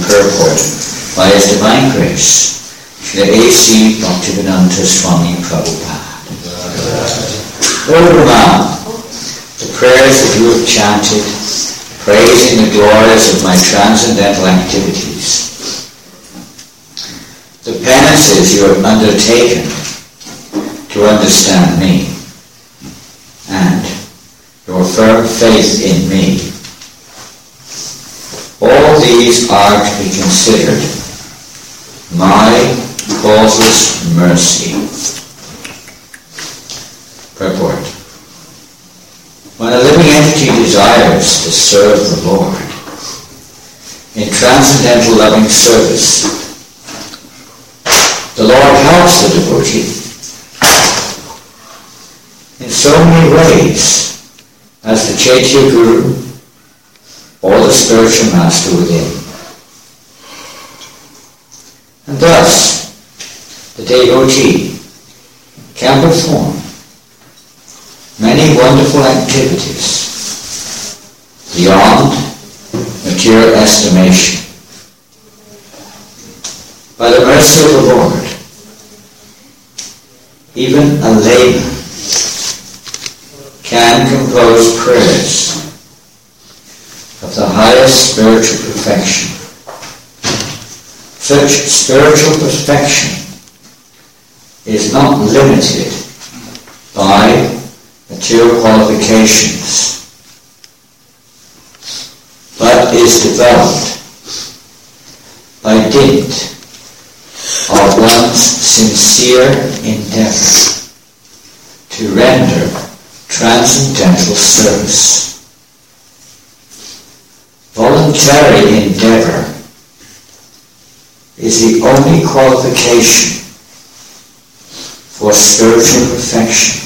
purport by His divine grace, Srila A.C. Bhaktivedanta Swami Prabhupada. Lord Brahma, the prayers that you have chanted, praising the glories of my transcendental activities, the penances you have undertaken to understand me, and your firm faith in me, all these are to be considered my causeless mercy. Purport. When a living entity desires to serve the Lord in transcendental loving service, the Lord helps the devotee in so many ways as the Chaitya Guru or the spiritual master within. And thus, the devotee can perform many wonderful activities beyond material estimation. By the mercy of the Lord, even a layman can compose prayers of the highest spiritual perfection. Such spiritual perfection is not limited by material qualifications, but is developed by dint of one's sincere endeavor to render transcendental service. Voluntary endeavor is the only qualification for spiritual perfection.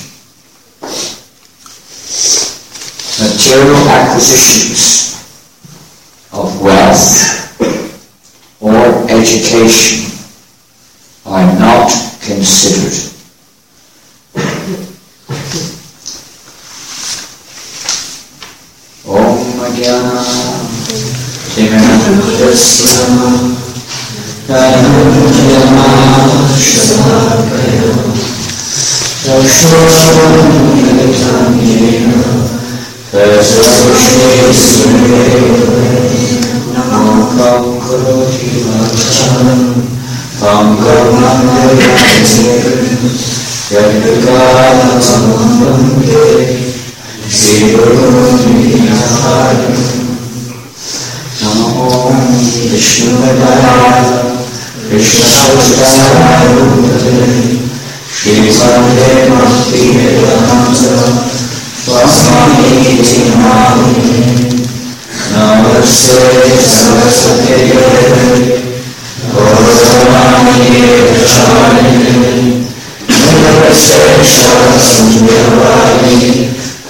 Material acquisitions of wealth or education are not considered. Om Jnana Timirandasya Dhananjana Shalakaya Dakshoramritamyena Tasavashri Sumere Namokam Karoti Vachanam Pangam Nandayati Yadvikala Samambhande Sri Guru Nihari Namo Vishnu Padaya Krishna Sudhara Shri Sante Bhakti Vedanta Swami Timani Namaste Saraswati Devi Gauravani Vachanini Namaste Saraswati Devi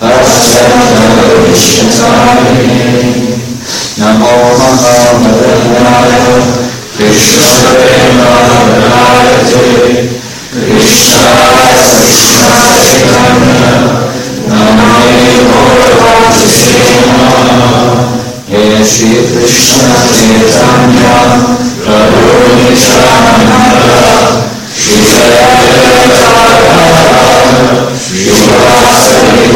Namo Mahamadhyaya Krishna Prema Krishna Krishna Chaitanya Namo He Shri Krishna Chaitanya Prabhu Nityananda Shri Advaita Shri Vasari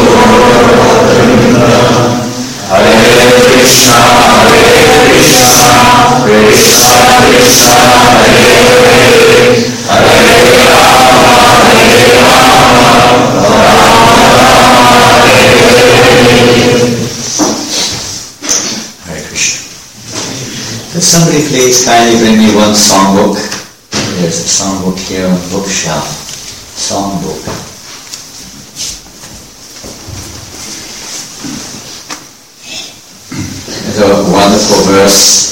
Gaura Hare Krishna Krishna Krishna Hare Hare Rama Rama Hare Krishna. Could somebody please kindly bring me one songbook? There's a songbook here on the bookshelf. Songbook. There's a wonderful verse.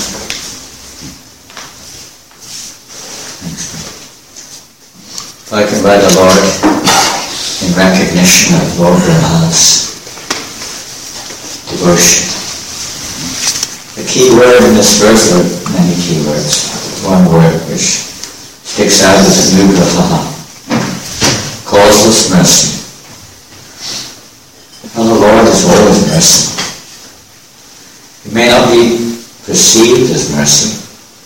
Spoken by the Lord in recognition of Lord Brahma's devotion. The key word in this verse, there are many key words. One word which sticks out as anugraha, causeless mercy. Well, the Lord is always merciful. It may not be perceived as mercy,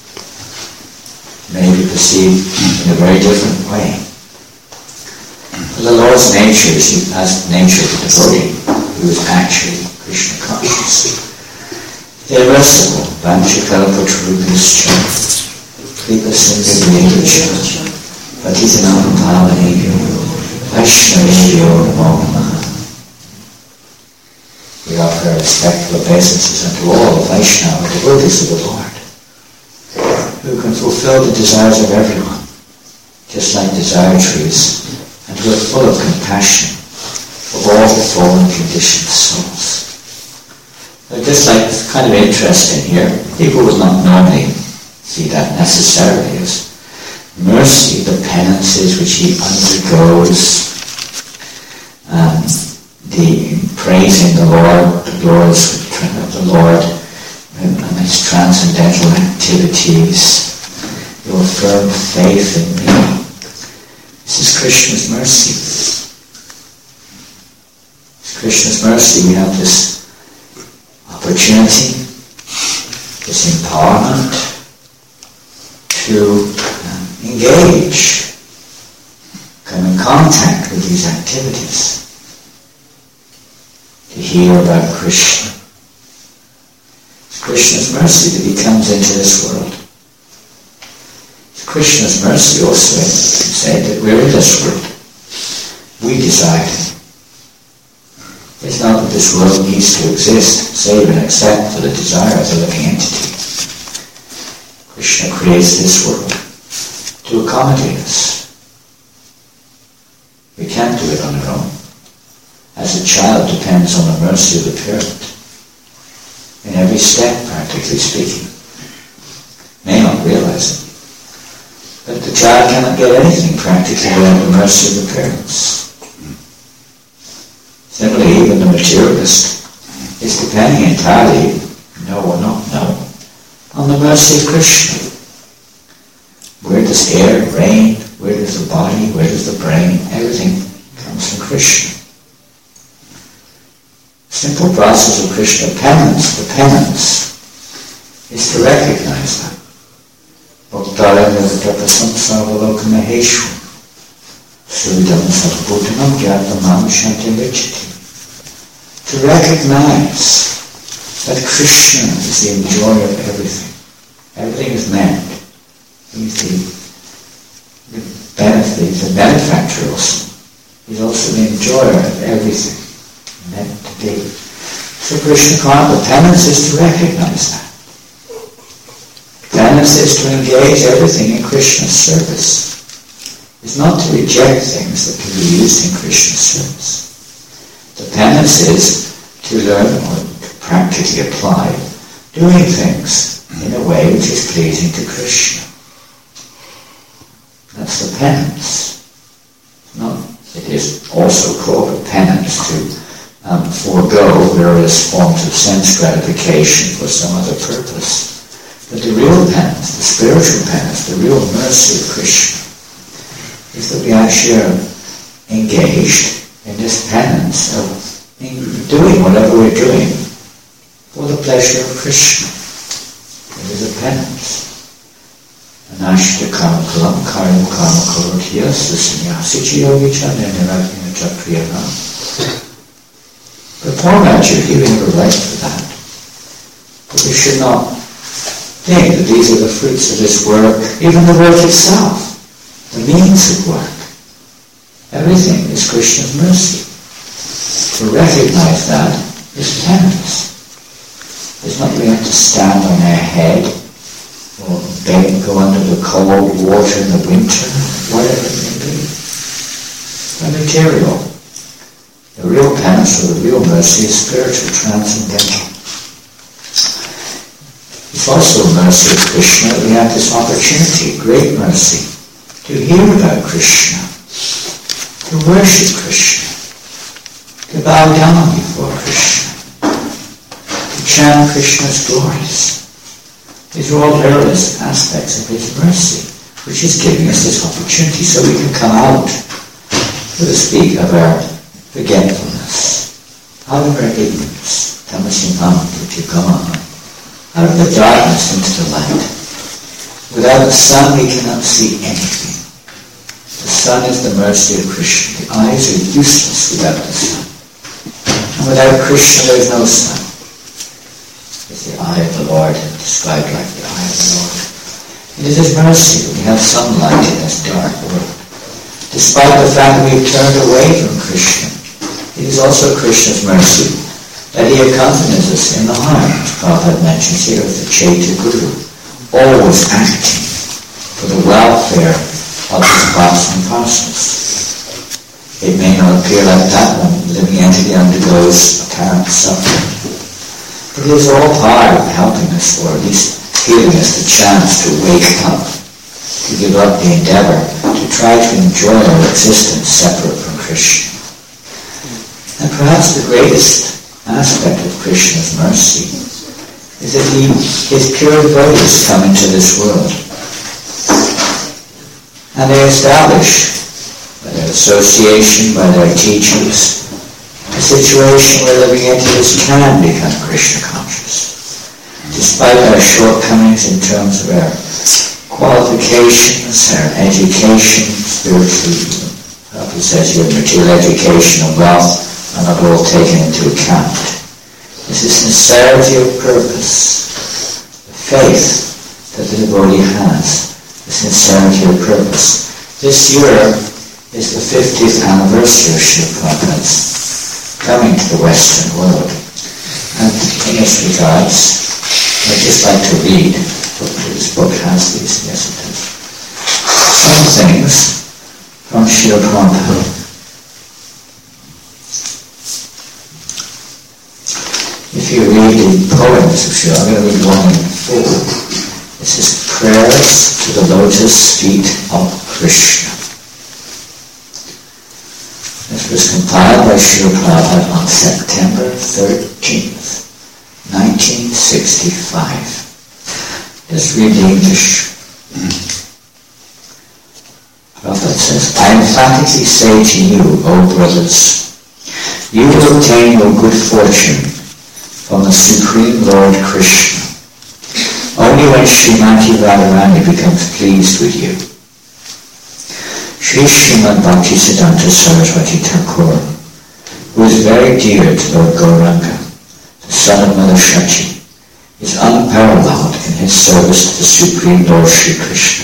may be perceived in a very different way. But the Lord's nature is as nature of the devotee, who is actually Krishna conscious. Irreversible, Vanchakalpatarubhishcha, Kripa Sindhya Patitanam Pavanebhyo, Vaishnavebhyo Namo Namaha. We offer respectful obeisances unto all the Vaishnava devotees of the Lord, who can fulfill the desires of everyone, just like desire trees, and who are full of compassion for all the fallen conditioned souls. Just like, it's kind of interesting here, people would not normally see that necessarily as mercy, the penances which he undergoes, the praising the Lord, the glories of the Lord, and his transcendental activities, your firm faith in me. This is Krishna's mercy. It's Krishna's mercy. We have this opportunity, this empowerment to engage, come in contact with these activities, to hear about Krishna. It's Krishna's mercy that he comes into this world. It's Krishna's mercy also, you can say, that we're in this world. We decide. It's not that this world needs to exist, save and except for the desire of the living entity. Krishna creates this world to accommodate us. We can't do it on our own. As a child depends on the mercy of the parent. In every step, practically speaking. May not realize it. But the child cannot get anything practically without the mercy of the parents. Similarly, even the materialist is depending entirely, no or not no, on the mercy of Krishna. Where does air, rain, where does the body, where does the brain, everything comes from Krishna. Simple process of Krishna penance, the penance, is to recognize that. Bhaktaraya Nirvitapasam Sarvalokamahesh Sudam Sarvabhutanam Gyatamam Shanti Vichati. To recognize that Krishna is the enjoyer of everything. Everything is meant. He's the benefactor also. He's also the enjoyer of everything. Meant to be. So Krishna consciousness, penance is to recognize that. Penance is to engage everything in Krishna's service. It's not to reject things that can be used in Krishna's service. The penance is to learn or to practically apply doing things in a way which is pleasing to Krishna. That's the penance. It is also called a penance to forego various forms of sense gratification for some other purpose. But the real penance, the spiritual penance, the real mercy of Krishna is that we actually are engaged in this penance of doing whatever we're doing for the pleasure of Krishna. It is a penance. Anashta karma kalam karyam karma karotya susannyasi yogicha nirniragina chakriyana. But Paul actually giving a right for that. But we should not think that these are the fruits of this work, even the work itself, the means of work. Everything is Krishna's mercy. To recognize that is penance. It's not we have to stand on our head or go under the cold water in the winter, whatever it may be. The material. The real penance or the real mercy is spiritual, transcendental. It's also a mercy of Krishna that we have this opportunity, great mercy, to hear about Krishna, to worship Krishna, to bow down before Krishna, to chant Krishna's glories. These are all various aspects of his mercy, which is giving us this opportunity so we can come out, so to speak, of our forgetfulness, out of our ignorance, tamasimam, out of the darkness into the light. Without the sun we cannot see anything. The sun is the mercy of Krishna. The eyes are useless without the sun. And without Krishna there is no sun. It's the eye of the Lord, described like the eye of the Lord. It is His mercy that we have sunlight in this dark world. Despite the fact that we have turned away from Krishna, it is also Krishna's mercy that He accompanies us in the heart. Prabhupada mentions here of the Chaitya Guru, always acting for the welfare of his parts and parcels. It may not appear like that when the living entity undergoes apparent suffering, but it is all part of helping us, or at least giving us the chance to wake up, to give up the endeavor to try to enjoy our existence separate from Krishna. And perhaps the greatest aspect of Krishna's mercy is that His pure devotees come into this world. And they establish, by their association, by their teachings, a situation where living entities can become Krishna conscious. Despite our shortcomings in terms of our qualifications, our education, spiritually, Prabhupada says here, material education and wealth are not all taken into account. It's the sincerity of purpose, the faith that the devotee has, the sincerity of purpose. This year is the 50th anniversary of Srila Prabhupada's coming to the Western world. And in this regards, I'd just like to read, this book has these, yes it does, some things from Srila Prabhupada. If you read the poems of Srila, I'm going to read one in full. This is Prayers to the Lotus Feet of Krishna. This was compiled by Srila Prabhupada on September 13th, 1965. Just read the English. Prabhupada says, I emphatically say to you, O brothers, you will obtain your good fortune from the Supreme Lord Krishna only when Srimati Radharani becomes pleased with you. Sri Srimad Bhaktisiddhanta Saraswati Thakur, who is very dear to Lord Gauranga, the son of Mother Shachi, is unparalleled in his service to the Supreme Lord Sri Krishna.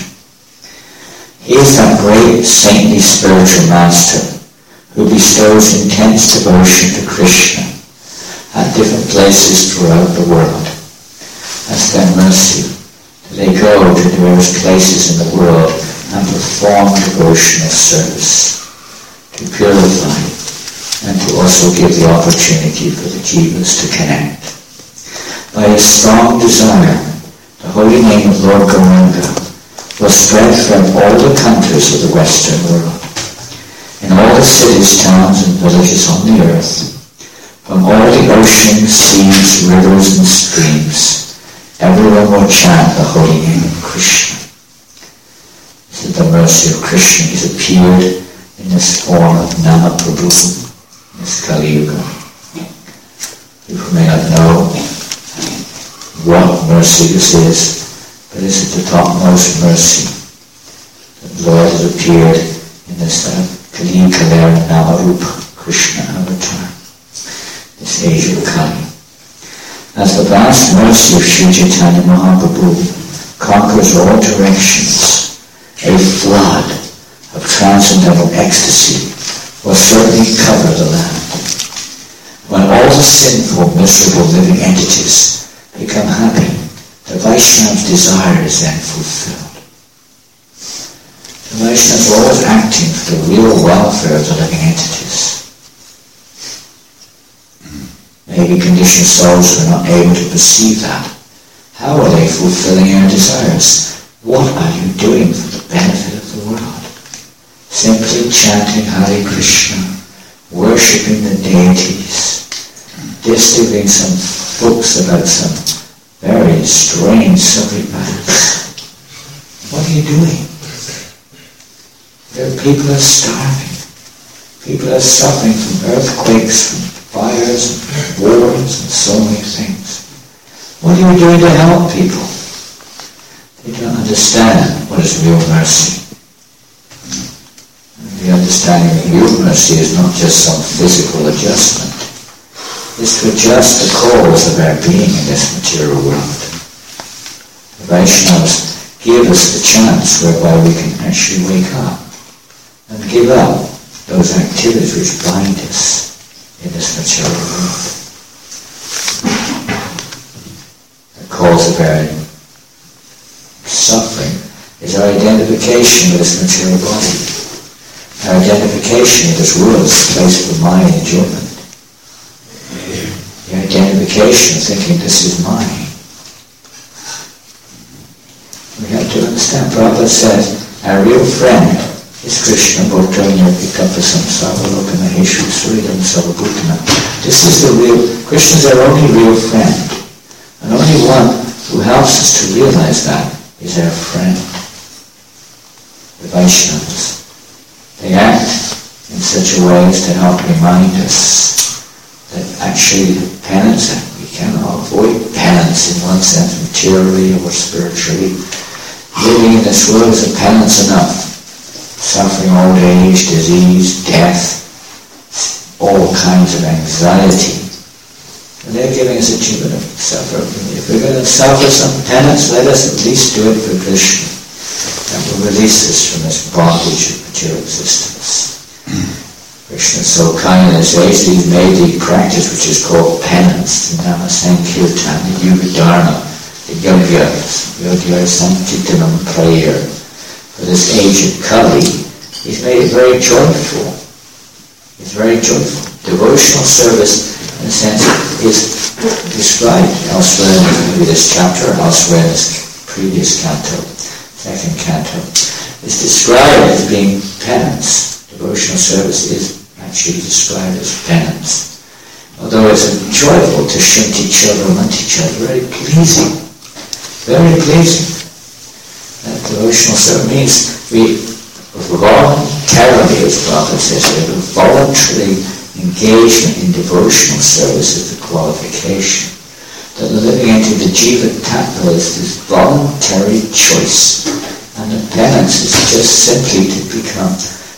He is that great saintly spiritual master who bestows intense devotion to Krishna at different places throughout the world. That's their mercy. They go to various places in the world and perform devotional service to purify and to also give the opportunity for the jivas to connect. By his strong desire, the holy name of Lord Gauranga was spread throughout all the countries of the Western world, in all the cities, towns, and villages on the earth, from all the oceans, seas, rivers, and streams. Everyone will chant the holy name of Krishna. This is the mercy of Krishna. He's appeared in this form of Namaprabhu, in this Kali Yuga. People may not know what mercy this is, but this is the topmost mercy. The Lord has appeared in this Kali Yuga Namarupa Krishna avatar, this age of Kali. As the vast mercy of Sri Chaitanya Mahaprabhu conquers all directions, a flood of transcendental ecstasy will certainly cover the land. When all the sinful, miserable living entities become happy, the Vaishnava's desire is then fulfilled. The Vaishnava is always acting for the real welfare of the living entities. Maybe conditioned souls who are not able to perceive that. How are they fulfilling their desires? What are you doing for the benefit of the world? Simply chanting Hare Krishna, worshipping the deities, distilling some books about some very strange subject matters. What are you doing? There people are starving. People are suffering from earthquakes, from fires, and wars, and so many things. What are you doing to help people? They don't understand understand what is real mercy. The understanding of real mercy is not just some physical adjustment. It's to adjust the cause of our being in this material world. The Vaishnavas give us the chance whereby we can actually wake up and give up those activities which bind us in this material world. The cause of our suffering is our identification with this material body. Our identification with this world is a place for my enjoyment. The identification of thinking this is mine. We have to understand, Prabhupada says, our real friend is Krishna, Bhutanya, Vikapasam, Savalokana, Heshu, Suridam, Savabhutana. This is the real, Krishna is our only real friend. And only one who helps us to realize that is our friend. The Vaishnavas. They act in such a way as to help remind us that actually penance, we cannot avoid penance in one sense, materially or spiritually. Living in this world is a penance enough. Suffering, old age, disease, death, all kinds of anxiety. And they're giving us a achievement of suffer. If we're going to suffer some penance, let us at least do it for Krishna. That will release us from this bondage of material existence. Krishna is so kind in his ways, he's made the practice which is called penance, the Nama Sankirtan, the Yuga Dharma, the Yogya Sankirtanam prayer. For this age of Kali, he's made it very joyful. It's very joyful. Devotional service, in a sense, is described elsewhere in maybe this chapter, elsewhere in this previous canto, second canto. It's described as being penance. Devotional service is actually described as penance. Although it's joyful to Shinti Chadra, very pleasing. Very pleasing. That devotional service means we voluntarily, as Prabhupada says, we voluntarily engagement in devotional service is the qualification. That living into the Jiva Tattva is this voluntary choice. And the penance is just simply to become,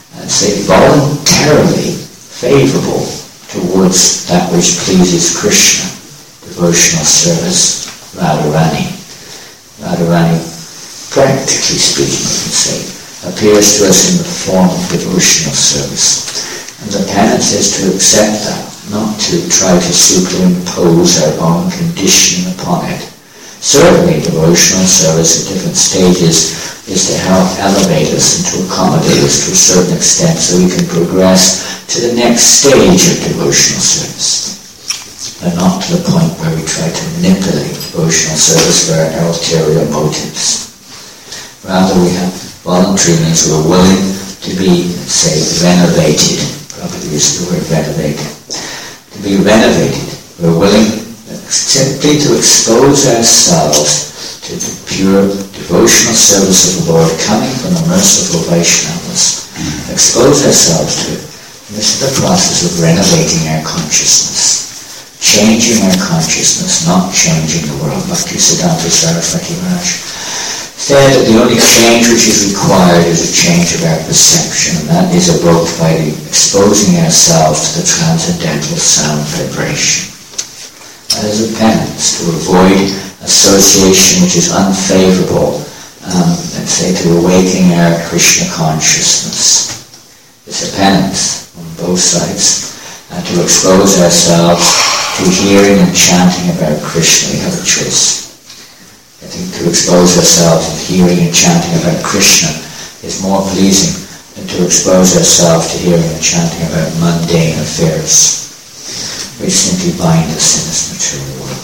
voluntarily favorable towards that which pleases Krishna. Devotional service, Radharani. Radharani, practically speaking, you can say, appears to us in the form of devotional service. And the penance is to accept that, not to try to superimpose our own conditioning upon it. Certainly, devotional service at different stages is to help elevate us and to accommodate us to a certain extent so we can progress to the next stage of devotional service. But not to the point where we try to manipulate devotional service for our ulterior motives. Rather, we have voluntary means we're willing to be, renovated. Probably use the word renovated. To be renovated. We're willing simply to expose ourselves to the pure devotional service of the Lord coming from the merciful Vaishnavas. Expose ourselves to it. And this is the process of renovating our consciousness. Changing our consciousness, not changing the world. Bhaktisiddhanta Saraswati Maharaj said that the only change which is required is a change of our perception, and that is evoked by exposing ourselves to the transcendental sound vibration. That is a penance, to avoid association which is unfavorable, to awakening our Krishna consciousness. It's a penance on both sides, and to expose ourselves to hearing and chanting about Krishna. We have a choice. I think to expose ourselves to hearing and chanting about Krishna is more pleasing than to expose ourselves to hearing and chanting about mundane affairs, which simply bind us in this material world.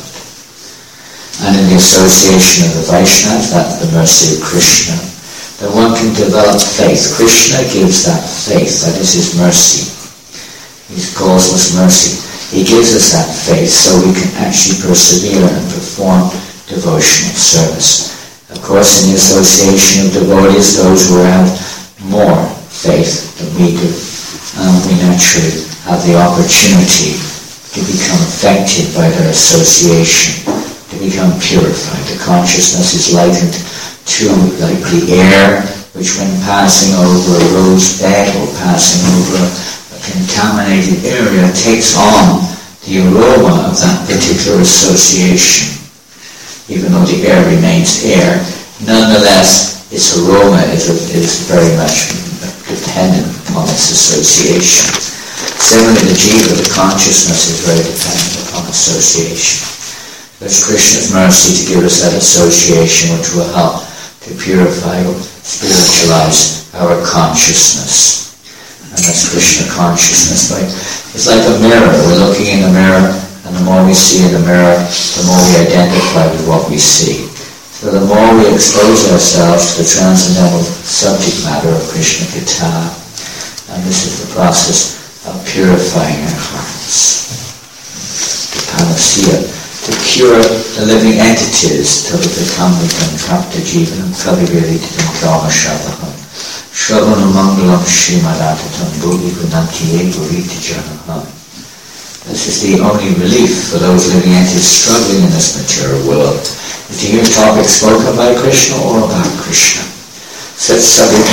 And in the association of the Vaishnavas, that's the mercy of Krishna, that one can develop faith. Krishna gives that faith, that is his mercy, his causeless mercy. He gives us that faith so we can actually persevere and perform devotional service. Of course, in the association of devotees, those who have more faith than we do, we naturally have the opportunity to become affected by their association, to become purified. The consciousness is lightened 2, like the air, which when passing over a rose bed or passing over a contaminated area takes on the aroma of that particular association. Even though the air remains air, nonetheless its aroma is very much dependent upon its association. Similarly, the jiva, the consciousness, is very dependent upon association. There's Krishna's mercy to give us that association which will help to purify or spiritualize our consciousness. And that's Krishna consciousness. Right? It's like a mirror. We're looking in the mirror, and the more we see in the mirror, the more we identify with what we see. So the more we expose ourselves to the transcendental subject matter of Krishna Katha, and this is the process of purifying our hearts. The panacea, to cure the living entities till they become Trapta Jivanam Kaviriritam Kama Shabaham Shravana Mangalam Shrimadatatam Bhuvi Gunantiye Buriti Janaham. This is the only relief for those living entities struggling in this material world, is to hear topics spoken by Krishna or about Krishna. Such subject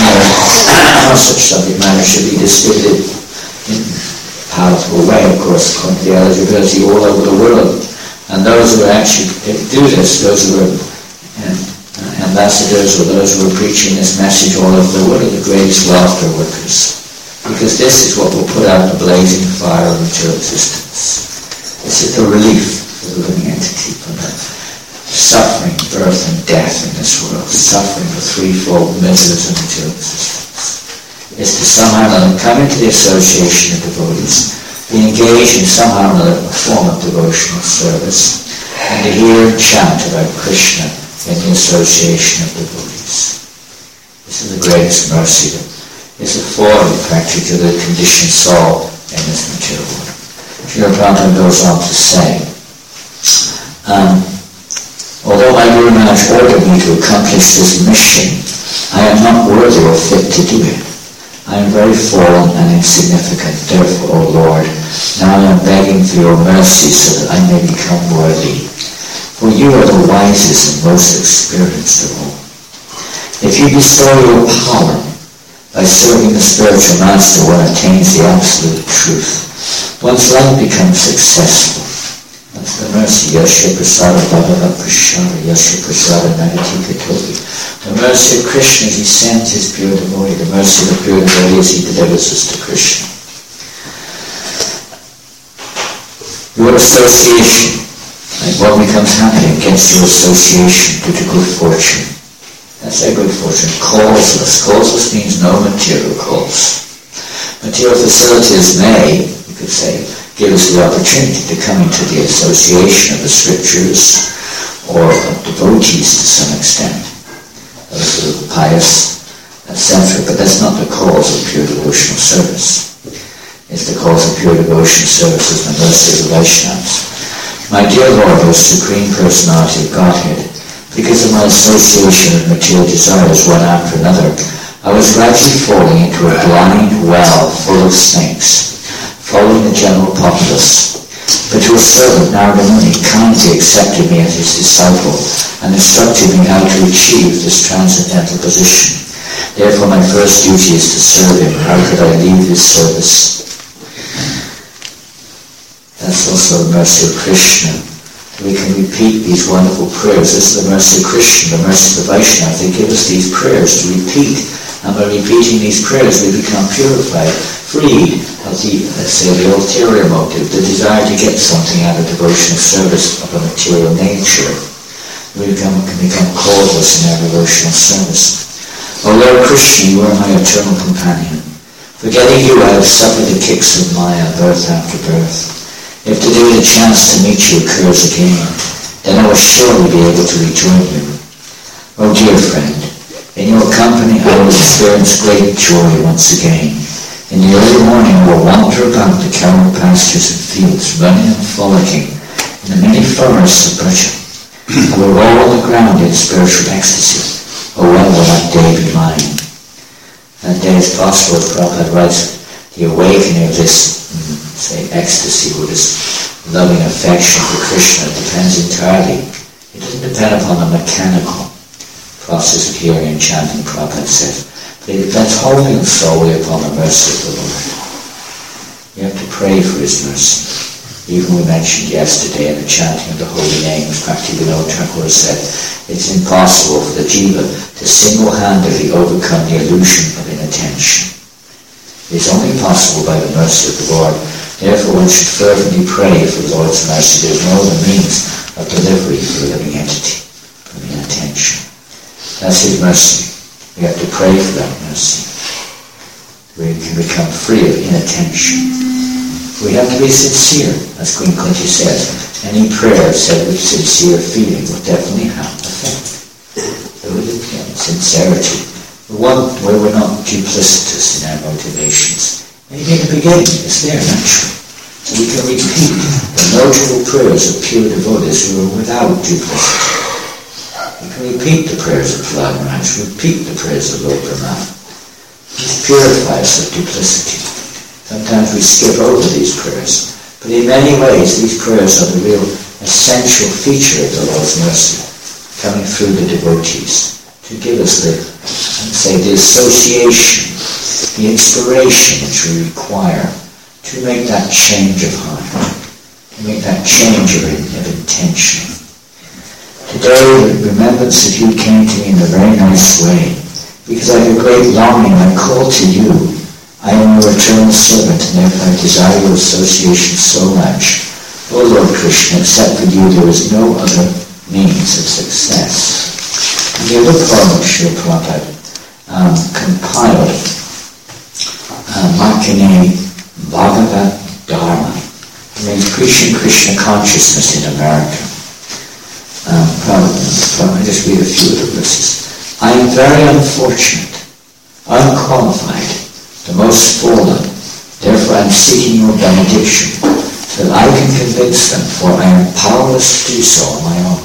matter should be distributed in a palatable way, of course, according to the eligibility all over the world. And those who actually do this, those who are ambassadors or those who are preaching this message all over the world, are the greatest welfare workers. Because this is what will put out the blazing fire of material existence. This is the relief for the living entity from the suffering, birth and death in this world, suffering the threefold miseries of material existence. Is to somehow or another come into the association of devotees, be engaged in somehow or another a form of devotional service, and to hear and chant about Krishna in the association of devotees. This is the greatest mercy that is afforded practically to the conditioned soul in this material world. Srila Prabhupada goes on to say, although my Guru Maharaj ordered me to accomplish this mission, I am not worthy or fit to do it. I am very fallen and insignificant. Therefore, O Lord, now I am begging for your mercy so that I may become worthy. For you are the wisest and most experienced of all. If you bestow your power by serving the spiritual master, one attains the absolute truth. One's life becomes successful. That's the mercy. Yasya prasada bhagavad prasada, yasya prasada nagatika topi. The mercy of Krishna is he sends his pure devotee. The mercy of the pure devotee is he delivers us to Krishna. Your association, like what becomes happy against your association due to good fortune. That's a good fortune. Causeless. Causeless means no material cause. Material facilities may, you could say, give us the opportunity to come into the association of the scriptures or of devotees to some extent. Those who are pious, etc. But that's not the cause of pure devotional service. It's the cause of pure devotional service is the mercy of the Vaishnavas. My dear Lord, O Supreme Personality of Godhead, because of my association with material desires one after another, I was gradually falling into a blind well full of snakes, following the general populace. But your servant Narada Muni kindly accepted me as his disciple and instructed me how to achieve this transcendental position. Therefore my first duty is to serve him. How could I leave his service? That's also the mercy of Krishna. We can repeat these wonderful prayers. This is the mercy of Krishna, the mercy of the Vaishnava. They give us these prayers to repeat. And by repeating these prayers, we become purified, freed of the, let's say, the ulterior motive, the desire to get something out of devotional service of a material nature. We can become causeless in our devotional service. O Lord Krishna, you are my eternal companion. Forgetting you, I have suffered the kicks of Maya, birth after birth. If today the chance to meet you occurs again, then I will surely be able to rejoin you. O dear friend, in your company I will experience great joy once again. In the early morning I will wander about the cow pastures and fields, running and frolicking in the many forests of Braja. I will roll on the ground in spiritual ecstasy. Oh, when will that day be mine? That day is possible, as Prabhupada writes, the awakening of this, say, ecstasy or this loving affection for Krishna depends entirely. It doesn't depend upon the mechanical. process of hearing and chanting, Prabhupada said. But it depends wholly and solely upon the mercy of the Lord. You have to pray for his mercy. Even we mentioned yesterday in the chanting of the holy names, Bhaktivinoda Thakur said, it's impossible for the jiva to single-handedly overcome the illusion of inattention. It is only possible by the mercy of the Lord. Therefore one should fervently pray for the Lord's mercy. There is no other means of delivery for a living entity from inattention. That's his mercy. We have to pray for that mercy. We can become free of inattention. We have to be sincere, as Queen Kunti says. Any prayer said with sincere feeling will definitely have effect. So again, sincerity. The one where we're not duplicitous in our motivations. Maybe in the beginning, it's there naturally. So we can repeat the notable prayers of pure devotees who are without duplicity. We can repeat the prayers of Prahlad Maharaj, repeat the prayers of Lord Brahma. This purifies of duplicity. Sometimes we skip over these prayers, but in many ways these prayers are the real essential feature of the Lord's mercy, coming through the devotees to give us the association, the inspiration which we require to make that change of heart, to make that change of intention. Today the remembrance of you came to me in a very nice way, because I have a great longing. I call to you. I am your eternal servant, and therefore I desire your association so much. O Lord Krishna, except for you there is no other means of success. The other poem of Srila Prabhupada compiled Makini Bhagavat Dharma. It means preaching Krishna consciousness in America. I'll just read a few of the verses. I am very unfortunate, unqualified, the most fallen. Therefore I am seeking your benediction, so that I can convince them, for I am powerless to do so on my own.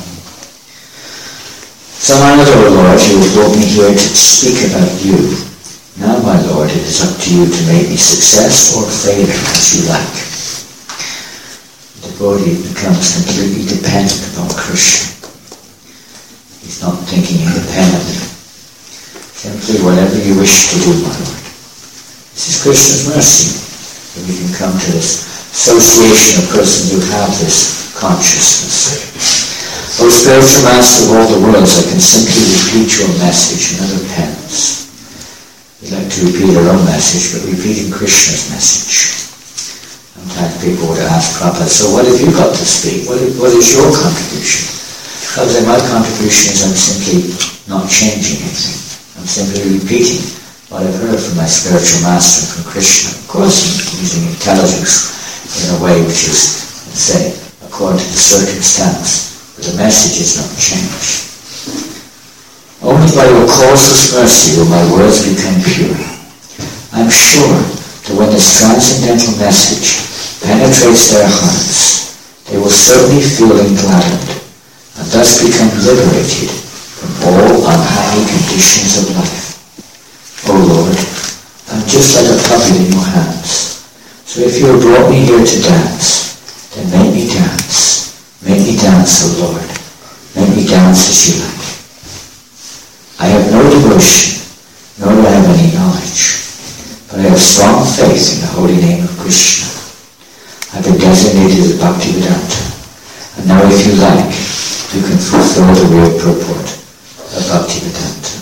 So my Lord, you have brought me here to speak about you. Now, my Lord, it is up to you to make me success or failure as you like. The devotee becomes completely dependent upon Krishna. He's not thinking independently. Simply whatever you wish to do, my Lord. This is Krishna's mercy, that we can come to this association of persons who have this consciousness. O spiritual master of all the worlds, I can simply repeat your message in other pens. We like to repeat our own message, but repeating Krishna's message. Sometimes people would ask Prabhupada, so what have you got to speak? What is your contribution? I would say my contribution is I'm simply not changing anything. I'm simply repeating what I've heard from my spiritual master, from Krishna. Of course, using intelligence in a way which is, let's say, according to the circumstance, but the message is not changed. Only by your causeless mercy will my words become pure. I'm sure that when this transcendental message penetrates their hearts, they will certainly feel gladdened, and thus become liberated from all unhappy conditions of life. O Lord, I'm just like a puppet in your hands. So if you have brought me here to dance, then make me dance. Make me dance, O Lord. Make me dance as you like. I have no devotion, nor do I have any knowledge, but I have strong faith in the holy name of Krishna. I've been designated as Bhaktivedanta, and now if you like, you can fulfill the real purport of Bhaktivedanta.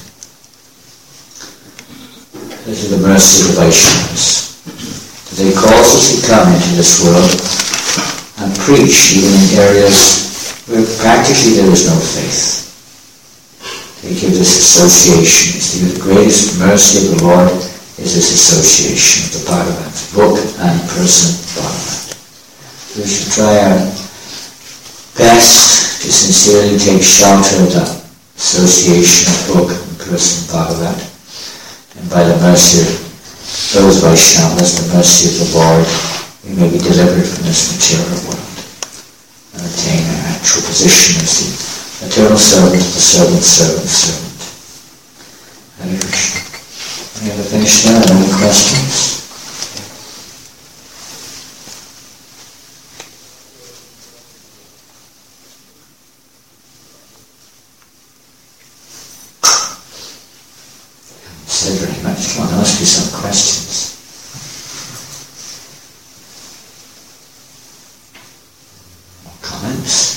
This is the mercy of the Vaishnavas. They cause us to come into this world and preach even in areas where practically there is no faith. They give this association. It's the greatest mercy of the Lord is this association of the Bhagavat, book and person Bhagavat. We should try our best to sincerely take shelter of that association of book and person Bhagavat. And by the mercy of those Vaishnavas, the mercy of the Lord, we may be delivered from this material world and attain our actual position as the eternal servant of the servant's servant's servant. Hare Krishna. We have finished now. Any questions? There must be some questions. Comments?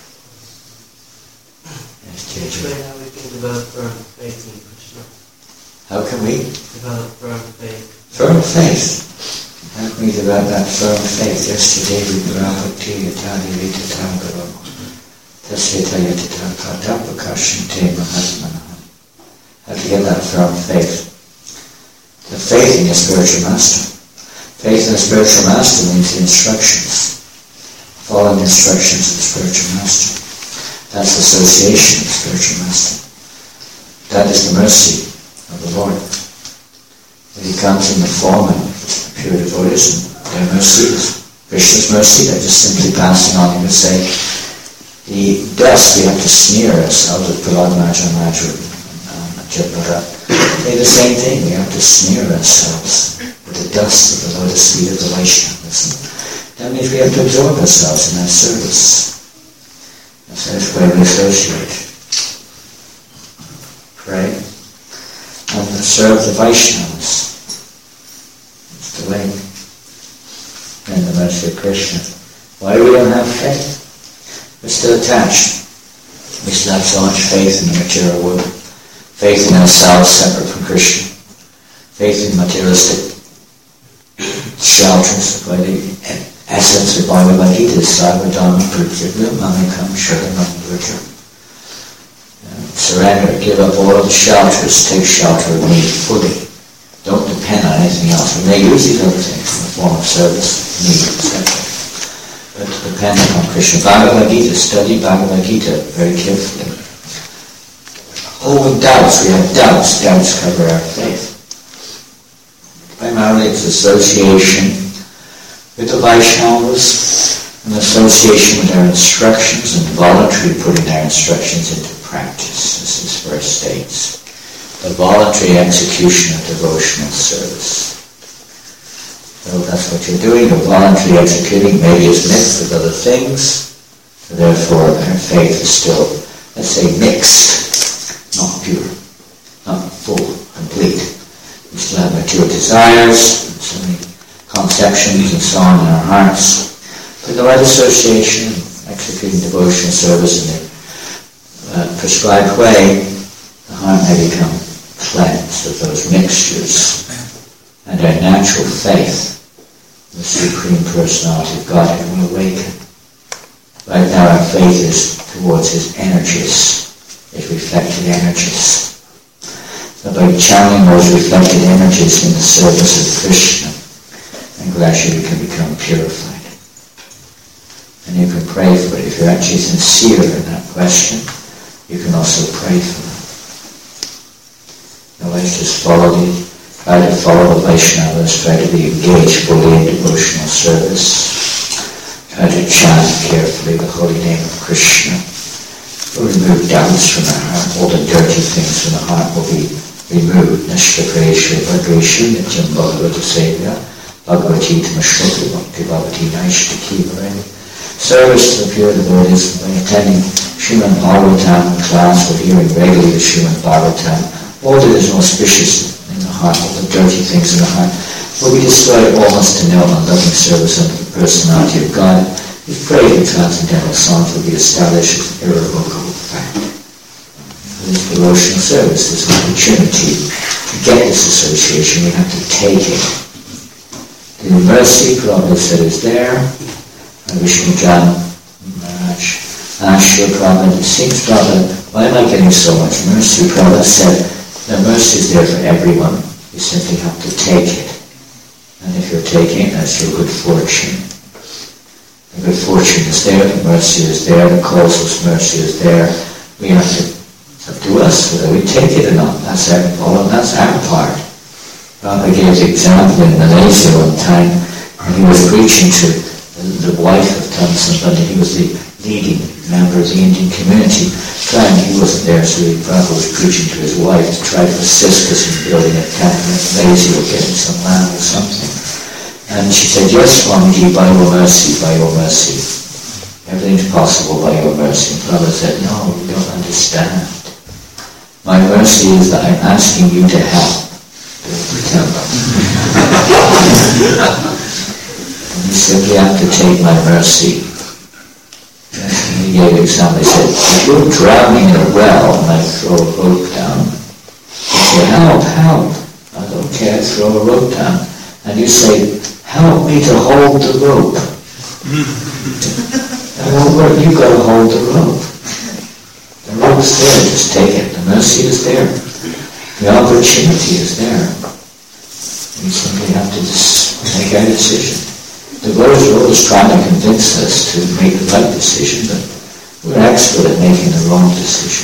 Yes, JJ. How we can develop firm faith in Krishna? How can we? Develop firm faith. Firm faith. How can we develop that firm faith? Yesterday we were out to Yatani Rita Tangaro. Tasyata Yatita Katapakashante Mahatmana. How to get that firm faith? The faith in your spiritual master. Faith in the spiritual master means the instructions. Follow the instructions of the spiritual master. That's association with the spiritual master. That is the mercy of the Lord. When he comes in the form of pure devotees, their mercy is Krishna's mercy. They're just simply passing on. He would say, the dust we have to smear ourselves with Prahlad Maharaj and Jabara. They're the same thing. We have to smear ourselves with the dust of the lotus feet of the Vaishnavas. That means we have to absorb ourselves in that service. That's why we associate. Pray. And serve the Vaishnavas. It's the way. In the mercy of Krishna. Why we don't have faith? We're still attached. We still have so much faith in the material world. Faith in ourselves separate from Krishna. Faith in materialistic shelters by the essence of Bhagavad Gita is Sarvadharma Prityavyam Mamikam Sharanam Vrja. Surrender, give up all of the shelters, take shelter of me fully. Don't depend on anything else. We may use these other things in the form of service, need, etc. But to depend upon Krishna. Bhagavad Gita, study Bhagavad Gita very carefully. With doubts, we have doubts. Doubts cover our faith. Primarily it's association with the Vaishnavas, an association with their instructions and voluntary putting their instructions into practice, as this verse states. The voluntary execution of devotional service. So that's what you're doing, you're voluntarily executing, maybe it's mixed with other things, so therefore our faith is still, let's say, mixed, not pure, not full, complete. We still have mature desires, so many conceptions and so on in our hearts. But the right association, executing devotional service in the prescribed way, the heart may become cleansed of those mixtures, and our natural faith, the Supreme Personality of Godhead, will awaken. Right now our faith is towards His energies, His reflected energies. So by channeling those reflected energies in the service of Krishna, and gradually you can become purified. And you can pray for it. If you're actually sincere in that question, you can also pray for it. Otherwise just try to follow the Vaishnavas, try to be engaged fully in devotional service, try to chant carefully the holy name of Krishna. We'll remove doubts from the heart. All the dirty things from the heart will be removed. Nashta Prayesha Bhagresha Nityam Bhagavata Sevya Bhagavati Tamashruti Bhakti Bhavati Naishtaki Vareni. Service to the pure devotees by attending Srimad Bhagavatam class or hearing regularly the Srimad Bhagavatam. All that is auspicious in the heart, all the dirty things in the heart, will be destroyed almost to nil on loving service unto the personality of God. We pray the transcendental sons will be established as irrevocable fact. This devotional service is an opportunity to get this association. We have to take it. The mercy Prabhupada said is there. Vishnu Jan Maharaj asked Prabhupada, it seems Prabhupada, why am I getting so much mercy? Prabhupada said, the mercy is there for everyone. You simply have to take it. And if you're taking it, that's your good fortune. The good fortune is there, the mercy is there, the causeless mercy is there. We have to, it's up to us whether we take it or not. That's our part. That's our part. Prabhupada gave the example in Malaysia one time, and he was preaching to the wife of Tansan Pandit. He was the leading member of the Indian community. He wasn't there, so Prabhupada was preaching to his wife to try to assist us in building a temple in Malaysia or getting some land or something. And she said, yes, Swamiji, by your mercy, by your mercy. Everything's possible by your mercy. And Prabhupada said, no, you don't understand. My mercy is that I'm asking you to help. You simply have to take my mercy. He gave an example. He said, if you're drowning in a well and I throw a rope down, you say, help, help. I don't care, throw a rope down. And you say, help me to hold the rope. That won't work, you've got to hold the rope. The rope's there, just take it. The mercy is there. The opportunity is there. We simply have to just make our decision. The Lord is always trying to convince us to make the right decision, but we're expert at making the wrong decision.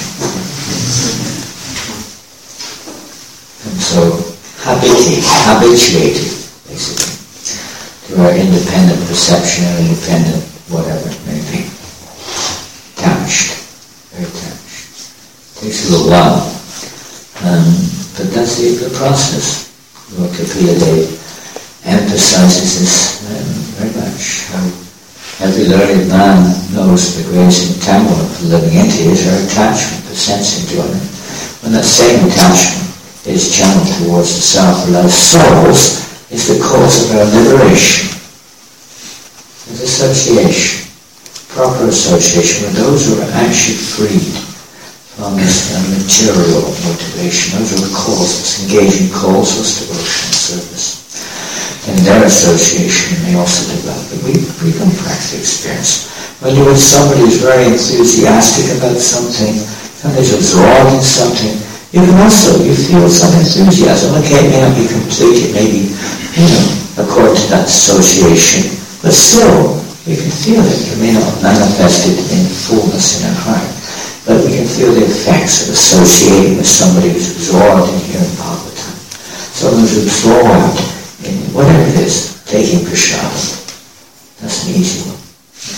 And so, habituated, basically, to our independent perception or independent whatever it may be. Attached. Very attached. Takes a little while. But that's the process. Lord Kapila Dev emphasizes this very much. How every learned man knows the greatest entanglement for living entities are attachment, the sense enjoyment. When that same attachment is channeled towards the self-realized souls, is the cause of our liberation. There's association, proper association with those who are actually freed from this material motivation. Those are the causes, engaging causeless devotional service. In their association may also develop. But we can practically experience. When you're with somebody who's very enthusiastic about something, somebody's absorbed in something, you feel some enthusiasm. Okay, it may not be complete, it may be, according to that association, but still, we can feel it. It may not manifest it in fullness in our heart, but we can feel the effects of associating with somebody who's absorbed in hearing Bhagavatam. Someone who's absorbed in whatever it is, taking prasadam. That's an easy one.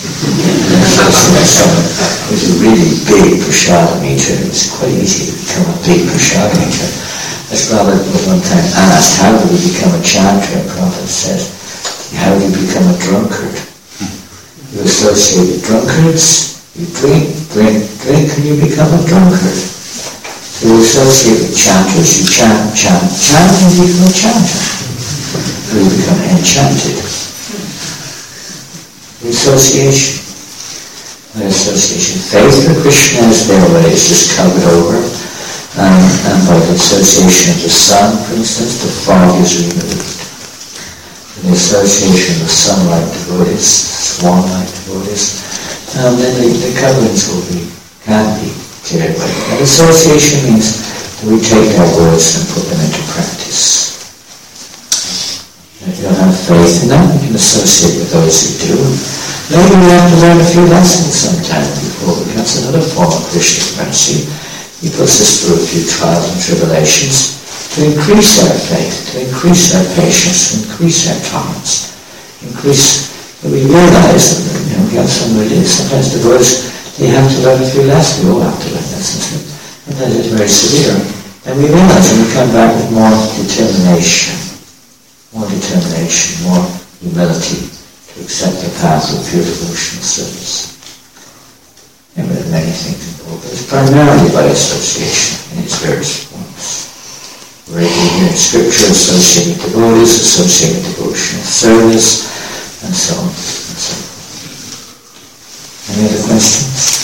Who's a really big prasadam eater. It's quite easy to become a big prasadam eater. As Prabhupada was one time asked, how do we become a chanter? And Prabhupada says, how do you become a drunkard? You associate with drunkards, you drink, and you become a drunkard. So you associate with chanters, you chant, and you become a chanter. Or you become enchanted. The association. The association. Faith for Krishna is their way, it's just covered over. And by the association of the sun, for instance, the fog is removed. The association of the sunlight devotees, swan-like devotees, then the coverings can be cleared away. And association means that we take our words and put them into practice. And if you don't have faith in them, you can associate with those who do. Maybe we have to learn a few lessons sometime before it becomes another form of Krishna's mercy. He puts us through a few trials and tribulations to increase our faith, to increase our patience, to increase our tolerance, that we realize that we have sometimes the words, they have to learn a few lessons, we all have to learn lessons, and that is very severe. And we realize when we come back with more determination, more humility to accept the path of pure devotional service. And there are many things involved, but it's primarily by association in its various forms. We're able to hear scripture, associated with devotees, associated with devotional service, and so on and so forth. Any other questions?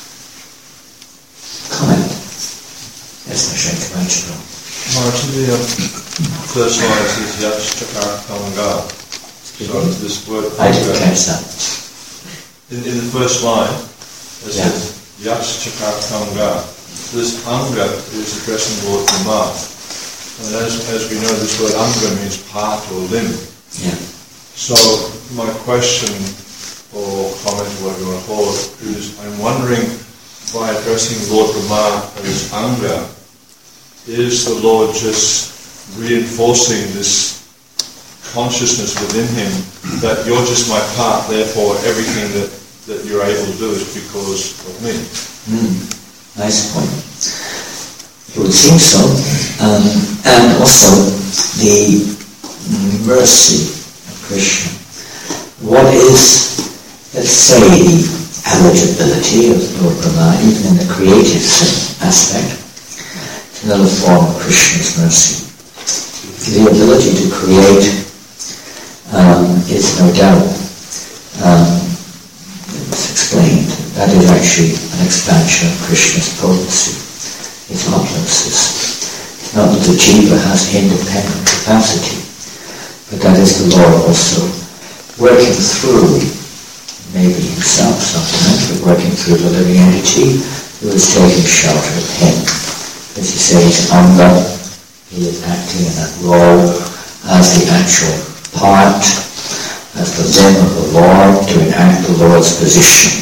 Comment? Yes, Mashenka Manchiko. Martin, the first line says Yash Chakar Kalanga. So this word I didn't catch that. In the first line, it says Yash Chakar Kalanga. This Anga is addressing Lord Brahma. And as we know, this word Anga means part or limb. Yeah. So my question or comment, whatever you want to call it, is I'm wondering, by addressing Lord Brahma as Anga, is the Lord just reinforcing this consciousness within him that you're just my part, therefore everything that you're able to do is because of me? Nice point. It would seem so. And also the mercy of Krishna. What is, let's say, the eligibility of Lord Brahma, even in the creative aspect? It's another form of Krishna's mercy. The ability to create is no doubt, it's explained, that is actually an expansion of Krishna's potency, his opulence. It's not that the jiva has independent capacity, but that is the Lord also working through, maybe himself sometimes, but working through the living entity who is taking shelter of him. As you say, he's Anga, he is acting in that role as the actual part, as the limb of the Lord, to enact the Lord's position,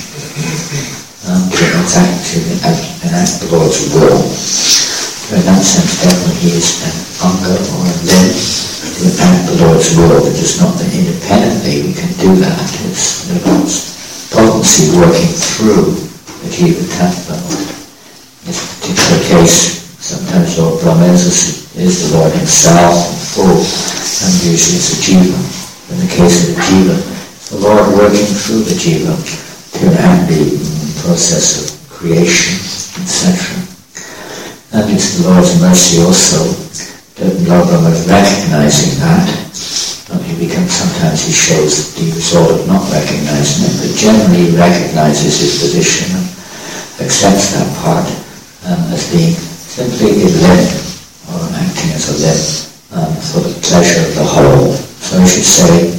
to enact the Lord's will. So in that sense, definitely he is an Anga or a limb to enact the Lord's will. It is not that independently we can do that. It's the Lord's potency working through the Jiva Tattva. In this particular case, sometimes Lord Brahma is the Lord himself in full, and usually it's a jiva. In the case of the jiva, the Lord working through the jiva to enact the process of creation, etc. And it's the Lord's mercy also that Lord Brahma is recognizing that. Sometimes he shows the result of not recognizing it, but generally he recognizes his position and accepts that part as being simply a limb, or acting as a limb for the pleasure of the whole. So I should say,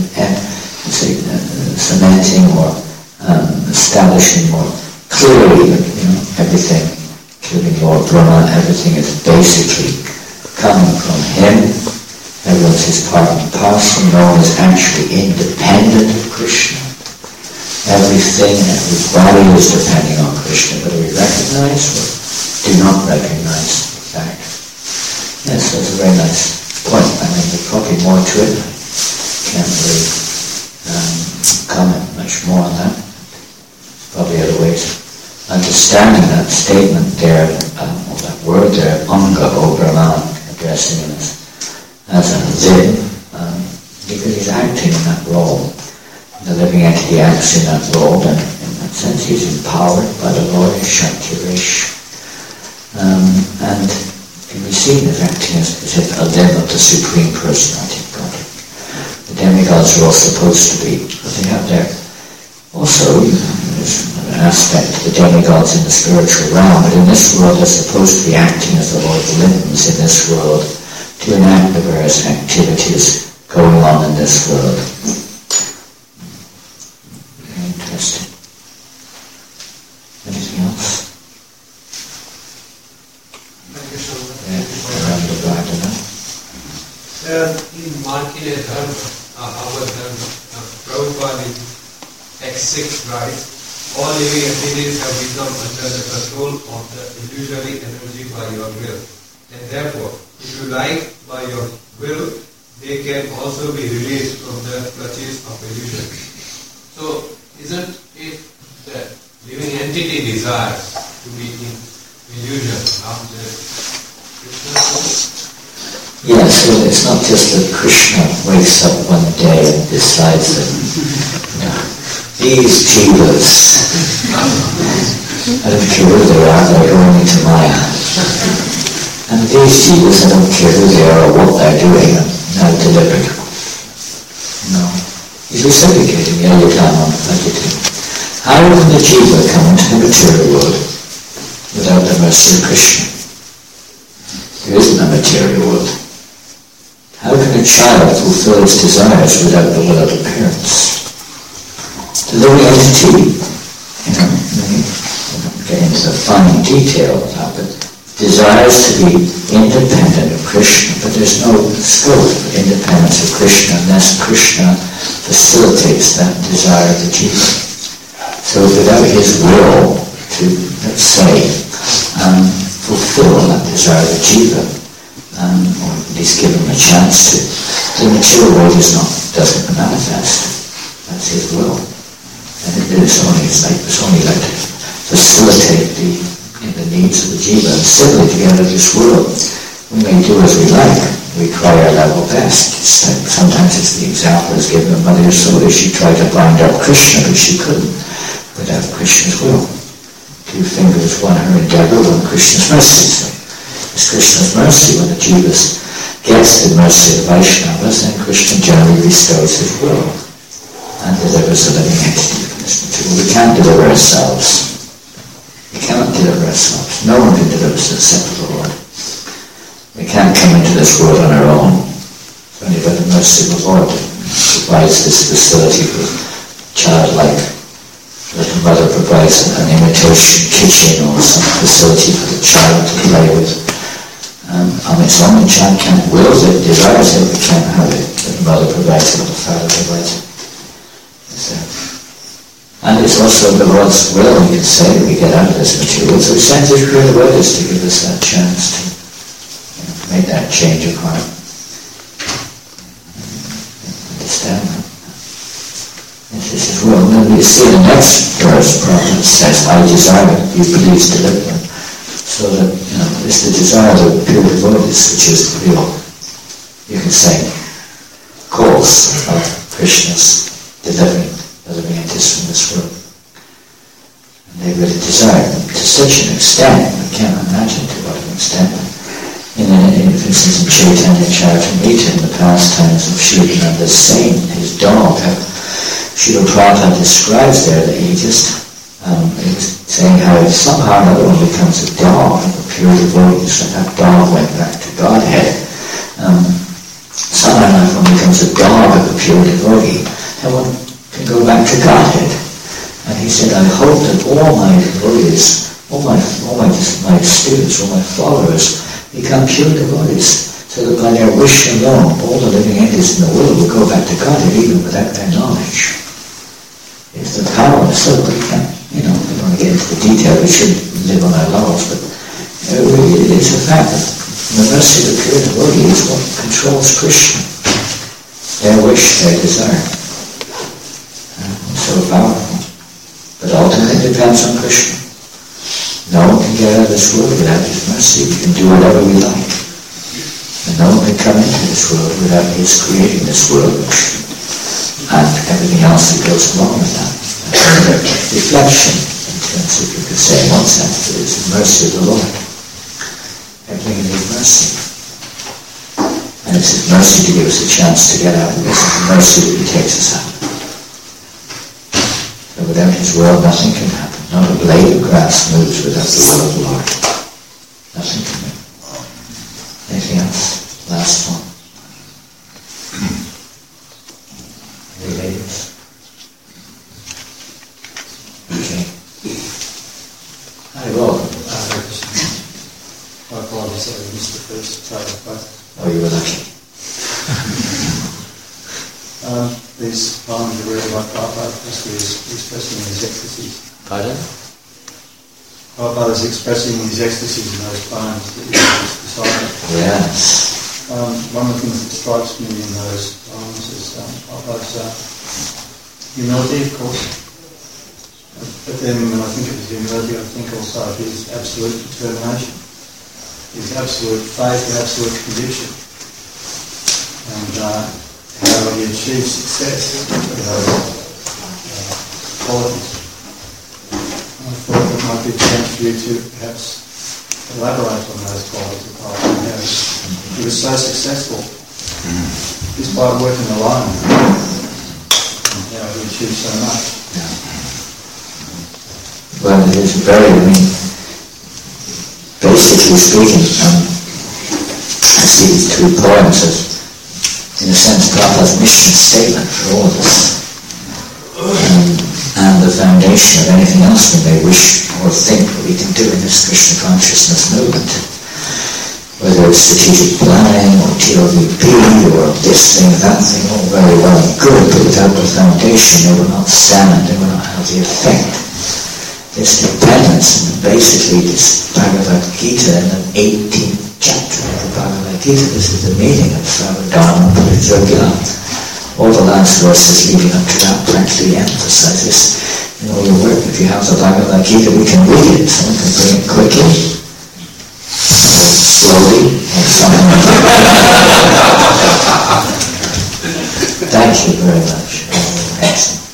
cementing or establishing more clearly that everything, including Lord Brahma, everything is basically coming from him. Everyone's his part and parcel. No one is actually independent of Krishna. Everything, everybody is depending on Krishna, whether we recognize or do not recognize the fact. Yes, that's a very nice point. I mean, there's probably more to it. I can't really comment much more on that. Probably other ways. Understanding that statement there, or that word there, Anga or Brahman, addressing him as a limb, because he's acting in that role. The living entity acts in that role, and in that sense he's empowered by the Lord, Shakti-Rish. And can be seen as acting as if a limb of the Supreme Personality of God. The demigods are all supposed to be, but they have their, also, there's an aspect of the demigods in the spiritual realm, but in this world they're supposed to be acting as the Lord's limbs in this world, to enact the various activities going on in this world. Very interesting. Anything else? In Markine Dharma, our Dharma, Prabhupada in X6 writes, all living entities have become under the control of the illusory energy by your will. And therefore, if you like, by your will, they can also be released from the clutches of illusion. So, isn't it that living entity desires to be in illusion after Krishna? Yes, well, it's not just that Krishna wakes up one day and decides that these jivas, I don't care who they are, they're going into Maya. And these jivas, I don't care who they are or what they're doing, are now delivered. No. He's reciprocating the Ayatama Aditya. How can the jiva come into the material world without the mercy of Krishna? There isn't a material world. How can a child fulfill its desires without the will of the parents? The living entity, we don't get into the fine detail of that, but desires to be independent of Krishna, but there's no scope for independence of Krishna unless Krishna facilitates that desire of the jiva. So without his will to, let's say, fulfill that desire of the jiva, or at least give him a chance to, the material world doesn't manifest. That's his will. And it's only like to facilitate the needs of the jiva. And similarly, to get out of this world, we may do as we like. We try our level best. Sometimes it's the example is given of Mother Yasoda. She tried to bind up Krishna, but she couldn't without Krishna's will. 2 fingers, one her endeavor, one Krishna's mercy. So it's Krishna's mercy when the jivas gets the mercy of Vaishnavas, then Krishna generally bestows his will and delivers the living entity from this material. We can't deliver ourselves. We cannot deliver ourselves. No one can deliver us except the Lord. We can't come into this world on our own. It's only by the mercy of the Lord that provides this facility for childlike. Little mother provides an imitation kitchen or some facility for the child to play with. On its own, the child can't will it, desires it, but can't have it. The mother provides it, the father provides it. And it's also the Lord's will, you can say, we get out of this material. So he sends his creative witness to give us that chance to make that change of heart. Understand that. This is will. And then you see the next verse, Prabhupada says, I desire that you please deliver them. So that, it's the desire of the pure devotees which is the real, you can say, cause of Krishna's delivering the living entities from this world. And they really desire them to such an extent, we can't imagine to what an extent. For instance, in Chaitanya Charitamrita, in the pastimes of Shrivananda Singh, his dog, Srila Prabhupada describes there that he was saying how somehow another one becomes a dog of a pure devotee, so that dog went back to Godhead. Somehow another one becomes a dog of a pure devotee, and one can go back to Godhead. And he said, I hope that all my devotees, all my students, all my followers become pure devotees, so that by their wish alone, all the living entities in the world will go back to Godhead even without their knowledge. It's the power of so we can't, we don't want to get into the detail, we should live on our laurels, but it's a fact that the mercy of the pure devotee is what controls Krishna. Their wish, their desire. So powerful. But ultimately it depends on Krishna. No one can get out of this world without his mercy. We can do whatever we like. And no one can come into this world without his creating this world and everything else that goes along with that. Reflection, in terms of, you could say in one sense, it is the mercy of the Lord. Everything in his mercy. And it's his mercy to give us a chance to get out of this. It's the mercy that he takes us out. So without his will, nothing can happen. Not a blade of grass moves without the will of the Lord. Nothing can move. Anything else? Last one. Any ladies? Okay. Hi, welcome. My apologies, I missed the first part of the class. Oh, you were lucky. These poems are really like Prabhupada is expressing these ecstasies. Pardon? Prabhupada is expressing these ecstasies in those poems that you just decided. Yes. One of the things that strikes me in those poems is Prabhupada's humility, of course. But then when I think of his humility, I think also of his absolute determination, his absolute faith and absolute conviction, and how he achieves success with those qualities. I thought it might be a chance for you to perhaps elaborate on those qualities of Prabhupada. He was so successful, despite working alone, and how he achieved so much. Well, it is basically speaking, I see these two poems as, in a sense, Prabhupada's mission statement for all of us, and the foundation of anything else we may wish or think that we can do in this Krishna consciousness movement. Whether it's strategic planning, or TLVP, or this thing, that thing, all very well and good, but without the foundation, they will not stand, they will not have the effect. This dependence, and basically this Bhagavad Gita in the 18th chapter of the Bhagavad Gita, this is the meaning of Sarvadharma Parijogya. All the last verses leading up to that practically emphasize this in all your work. If you have the Bhagavad Gita, we can read it. Someone can bring it quickly, or slowly, or something like that. Thank you very much. Excellent.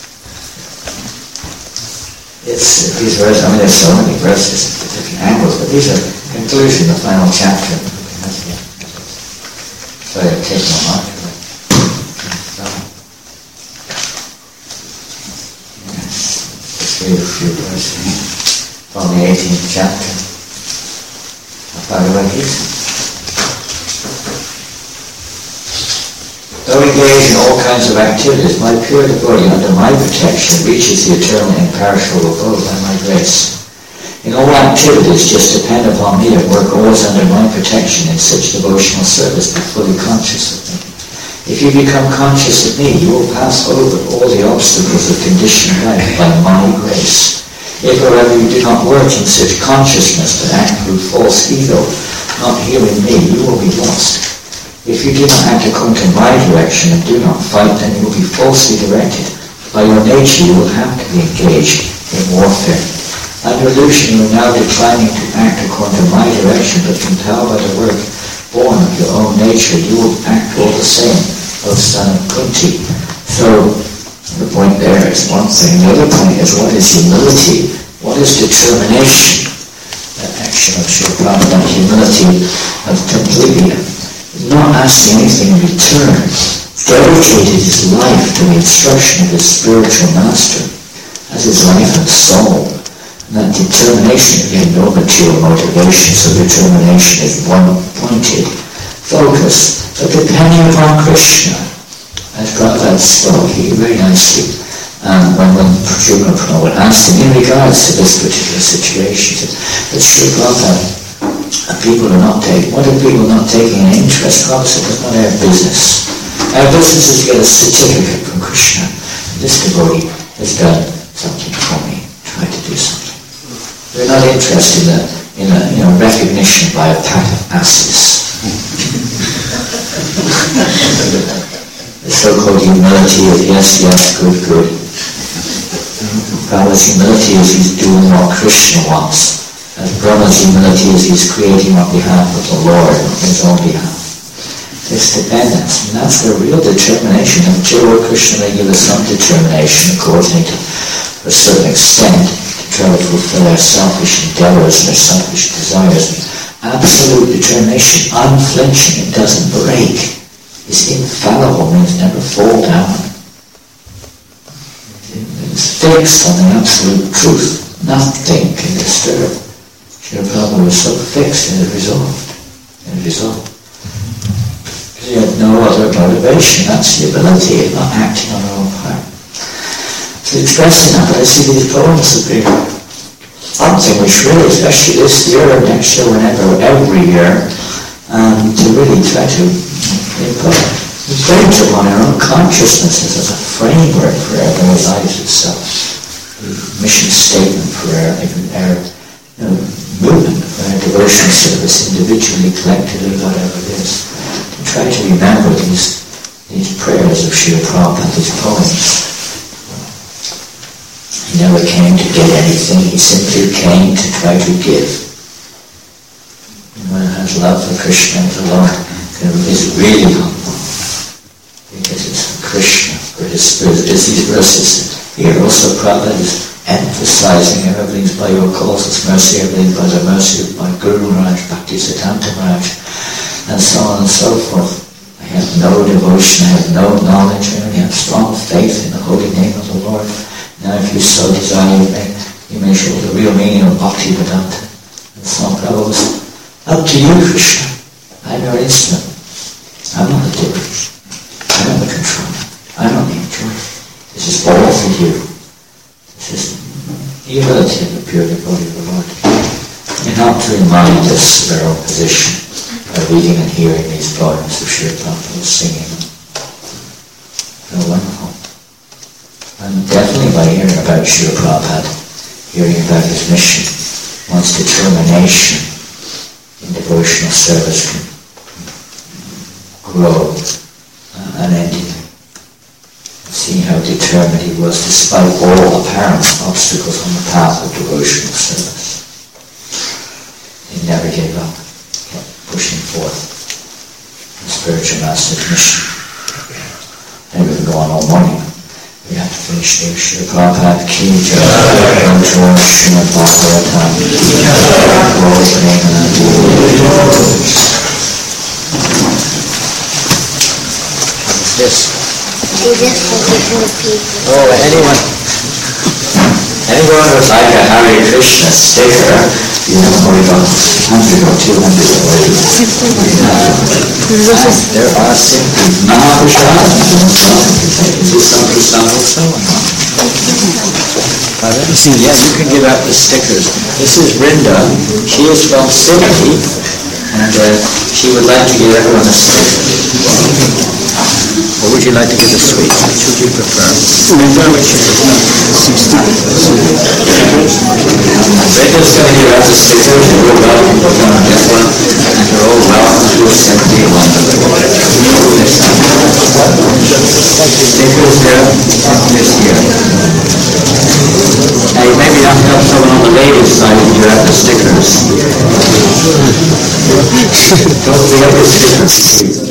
These verses, there's so many verses at different angles, but these are the conclusion, the final chapter. Sorry, I've taken my mark away. Let's read a few verses from the 18th chapter of Bhagavad Gita. Though engaged in all kinds of activities, my pure devotee under my protection reaches the eternal imperishable abode by my grace. In all activities, just depend upon me and work always under my protection in such devotional service, be fully conscious of me. If you become conscious of me, you will pass over all the obstacles of conditioned life by my grace. If, however, you do not work in such consciousness but act through false ego, not hearing me, you will be lost. If you do not act according to my direction and do not fight, then you will be falsely directed. By your nature, you will have to be engaged in warfare. Under illusion, you are now declining to act according to my direction, but compelled by the work born of your own nature, you will act all the same, O son of Kunti. So, the point there is one thing. The other point is, what is humility? What is determination? That action of Srila Prabhupada, humility of completely not asking anything in return, dedicated his life to the instruction of his spiritual master as his life and soul. And that determination, again, no material motivation, so determination is one-pointed focus, but depending upon Krishna. As Prabhupada spoke here very nicely, when Srila Prabhupada asked him in regards to this particular situation, that Srila Prabhupada, people are not taking, what are people not taking an interest? Prabhupada said, it's not our business. Our business is to get a certificate from Krishna. This devotee has done something for me, tried to do something. We're not interested in a recognition by a pack of asses. The so-called humility of yes, good. Prabhupada's humility is he's doing what Krishna wants. And Brahma's humility is he's creating on behalf of the Lord, on his own behalf. This dependence, and that's the real determination. And Jiva Krishna may give us some determination, according to a certain extent, to try to fulfill our selfish endeavors and our selfish desires. Absolute determination, unflinching, it doesn't break, is infallible, means never fall down. It's fixed on the absolute truth. Nothing can disturb. Srila Prabhupada was so fixed and it resolved. Because he had no other motivation. That's the ability of not acting on our own part. So expressing that, I see these poems have been something which really, especially this year and next year, whenever, every year, to really try to imprint upon our own consciousnesses as a framework for our very lives itself. The mission statement for our movement, for our devotion service, individually, collectively, whatever it is. To try to remember these prayers of Srila Prabhupada, these poems. He never came to get anything, he simply came to try to give. And when it has love for Krishna alone, is really humble. Because it's for Krishna, for his spirit. It's these verses here also Prabhupada is emphasizing everything's by your causeless mercy, everything by the mercy of my Guru Maharaj, Bhakti Siddhanta Maharaj, and so on and so forth. I have no devotion, I have no knowledge, I only have strong faith in the holy name of the Lord. Now if you so desire, you may show the real meaning of Bhakti Vedanta. And so on. Prabhupada was up to you, Krishna. I'm your instrument. I'm not the doer. I'm not the controller. I'm not the enjoyer. This is all for you. This is the humility of the pure devotee of the Lord. And not to remind us of our own position by reading and hearing these poems of Srila Prabhupada singing them. They're wonderful. And definitely by hearing about Srila Prabhupada, hearing about his mission, one's determination in devotional service can grow unendingly. Seeing how determined he was despite all apparent obstacles on the path of devotional service. He never gave up, kept pushing forth the spiritual master's mission. And we can go on all morning. We have to finish here. Srila Prabhupada Ki Jai. Srimad Bhagavatam. Lord Premanand. Jesus forgiving the people. Oh, anyone would like a Hare Krishna sticker, you have only got 100 or 200 already. There are simply Mahaprasad. Is this some Prasad also? Yeah, you can give out the stickers. This is Rinda. She is from Sydney, and she would like to give everyone a sticker. Or would you like to give a sweet? Which would you prefer? Rinda's going to give out the stickers. You're welcome to come and get one, and you're all welcome to accept the one. Stickers there, this here. Now you maybe have to help someone on the ladies' side and give out the stickers. Don't forget the stickers.